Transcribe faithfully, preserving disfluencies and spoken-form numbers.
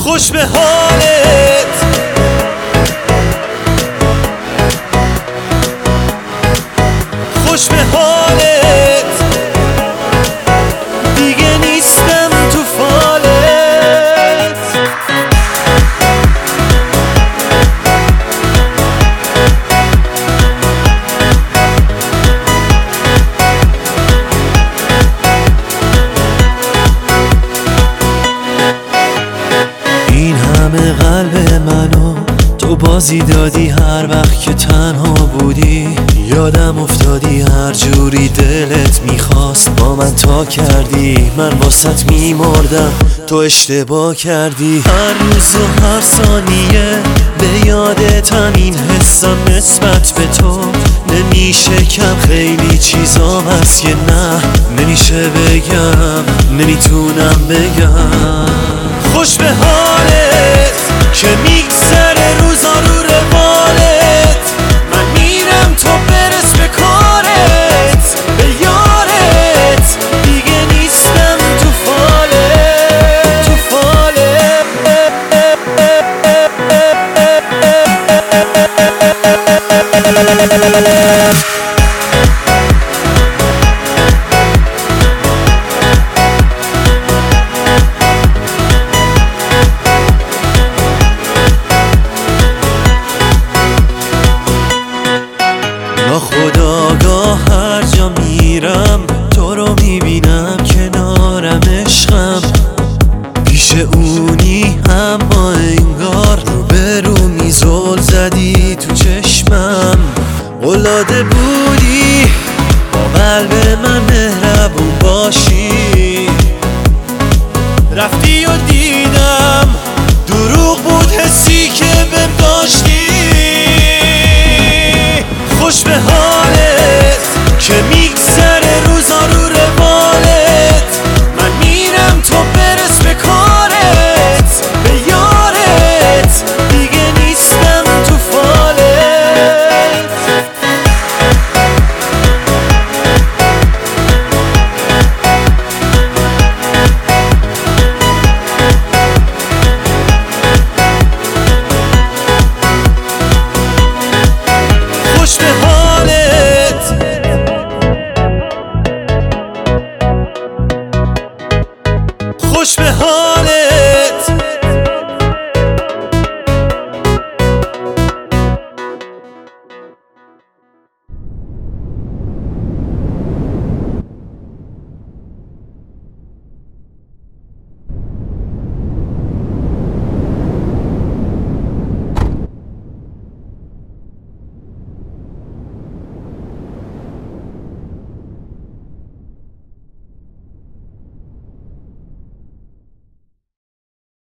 خوش به حالت، خوش به حالت، دیگه نیستم تو فالت. این همه قلب منو تو بازی دادی، هر وقت که تنها بودی یادم افتادی، هر جوری دلت میخواست با من تا کردی. من واسط میمردم تو اشتباه کردی، هر روز و هر ثانیه به یادتم، این حسم نسبت به تو نمیشه کم. خیلی چیزام هست که نه نمیشه بگم، نمیتونم بگم. خوش به حالت که میگذره روزا رو روالت، من میرم تو برس به کارت، به یارت دیگه نیستم تو فالت، تو فالت. ناخودآگاه هر جا میرم تو رو میبینم، کنارم عشقم، پیش اونی اما انگار رو به رو میزل زدی تو چشمم. قلاده بودی با قلب من مهربون باشی، رفتی و دیدم دروغ بود حسی که بهم داشتی. خوش به حالت که میگذره روزا رو روالت، من میرم تو برس به کارت، به یارت دیگه نیستم تو فالت. خوش به حالت، خوش به حالت.